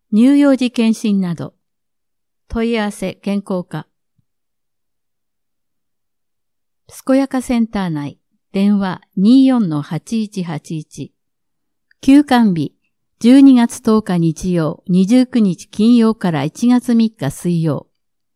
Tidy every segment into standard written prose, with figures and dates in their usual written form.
乳幼児検診など。問い合わせ健康課。健やかセンター内。電話 24-8181。休館日。12月10日日曜、29日金曜から1月3日水曜。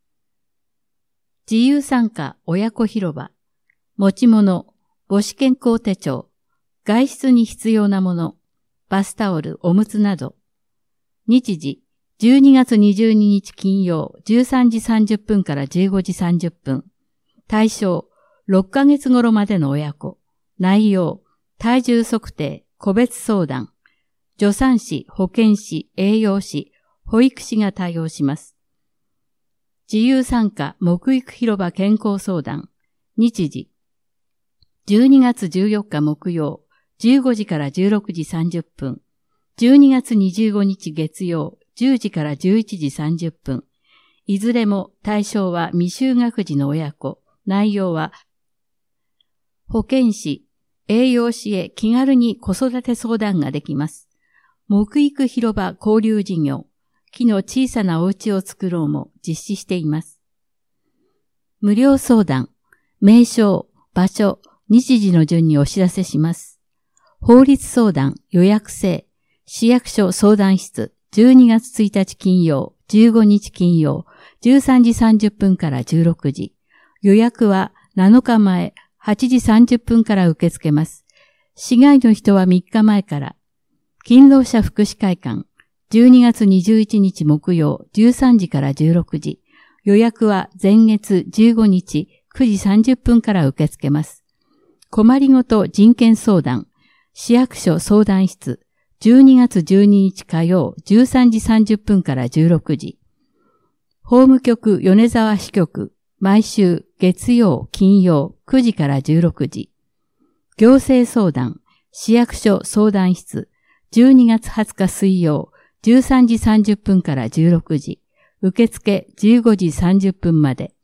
自由参加親子広場。持ち物、母子健康手帳、外出に必要なもの、バスタオル、おむつなど。日時、12月22日金曜、13時30分から15時30分。対象、6ヶ月頃までの親子。内容、体重測定、個別相談。助産師、保健師、栄養士、保育士が対応します。自由参加、木育広場健康相談。日時、12月14日木曜、15時から16時30分。12月25日月曜、10時から11時30分。いずれも対象は未就学児の親子。内容は、保健師、栄養士へ気軽に子育て相談ができます。木育広場交流事業、木の小さなお家を作ろうも実施しています。無料相談、名称、場所、日時の順にお知らせします。法律相談、予約制、市役所相談室、12月1日金曜、15日金曜、13時30分から16時。予約は7日前、8時30分から受け付けます。市外の人は3日前から。勤労者福祉会館、12月21日木曜、13時から16時。予約は前月15日、9時30分から受け付けます。困りごと人権相談、市役所相談室、12月12日火曜、13時30分から16時。法務局米沢支局、毎週月曜、金曜、9時から16時。行政相談、市役所相談室、12月20日水曜、13時30分から16時。受付15時30分まで。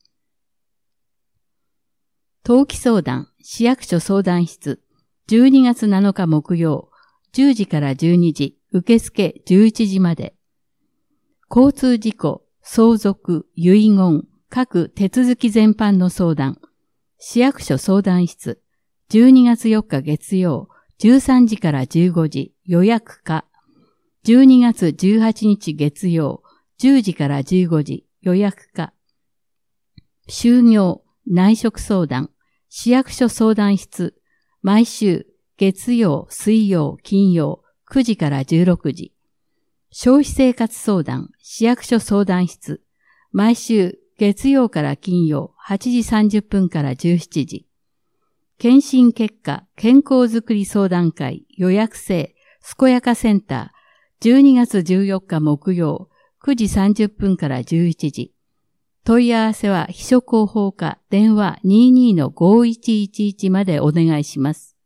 登記相談、市役所相談室、12月7日木曜、10時から12時、受付11時まで。交通事故、相続、遺言、各手続き全般の相談、市役所相談室、12月4日月曜、13時から15時、予約可。12月18日月曜、10時から15時、予約可。就業、内職相談、市役所相談室、毎週、月曜、水曜、金曜、9時から16時。消費生活相談、市役所相談室、毎週、月曜から金曜、8時30分から17時。検診結果、健康づくり相談会、予約制、健やかセンター、12月14日木曜、9時30分から11時。問い合わせは秘書広報課電話 22-5111 までお願いします。